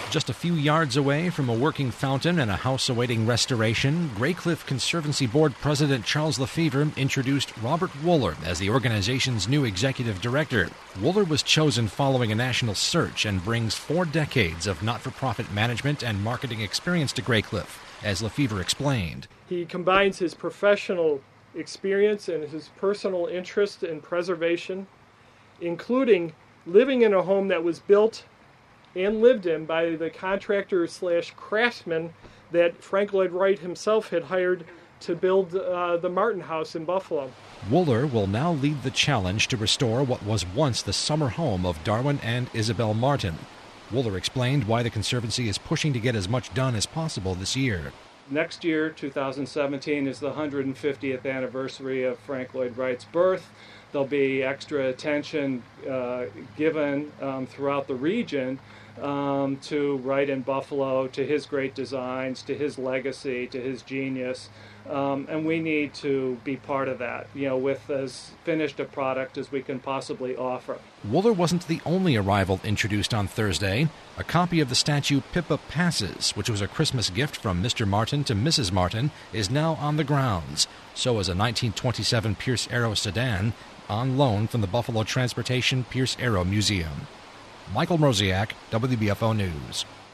Just a few yards away from a working fountain and a house awaiting restoration, Graycliff Conservancy Board President Charles Lefevre introduced Robert Wooler as the organization's new executive director. Wooler was chosen following a national search and brings 4 decades of not-for-profit management and marketing experience to Graycliff, as Lefevre explained. He combines his professional experience and his personal interest in preservation, including living in a home that was built and lived in by the contractor/craftsman that Frank Lloyd Wright himself had hired to build the Martin House in Buffalo. Wooler will now lead the challenge to restore what was once the summer home of Darwin and Isabel Martin. Wooler explained why the Conservancy is pushing to get as much done as possible this year. Next year, 2017, is the 150th anniversary of Frank Lloyd Wright's birth. There'll be extra attention given throughout the region to Wright in Buffalo, to his great designs, to his legacy, to his genius. And we need to be part of that, with as finished a product as we can possibly offer. Wooler wasn't the only arrival introduced on Thursday. A copy of the statue Pippa Passes, which was a Christmas gift from Mr. Martin to Mrs. Martin, is now on the grounds. So is a 1927 Pierce Arrow sedan on loan from the Buffalo Transportation Pierce Arrow Museum. Michael Mroziak, WBFO News.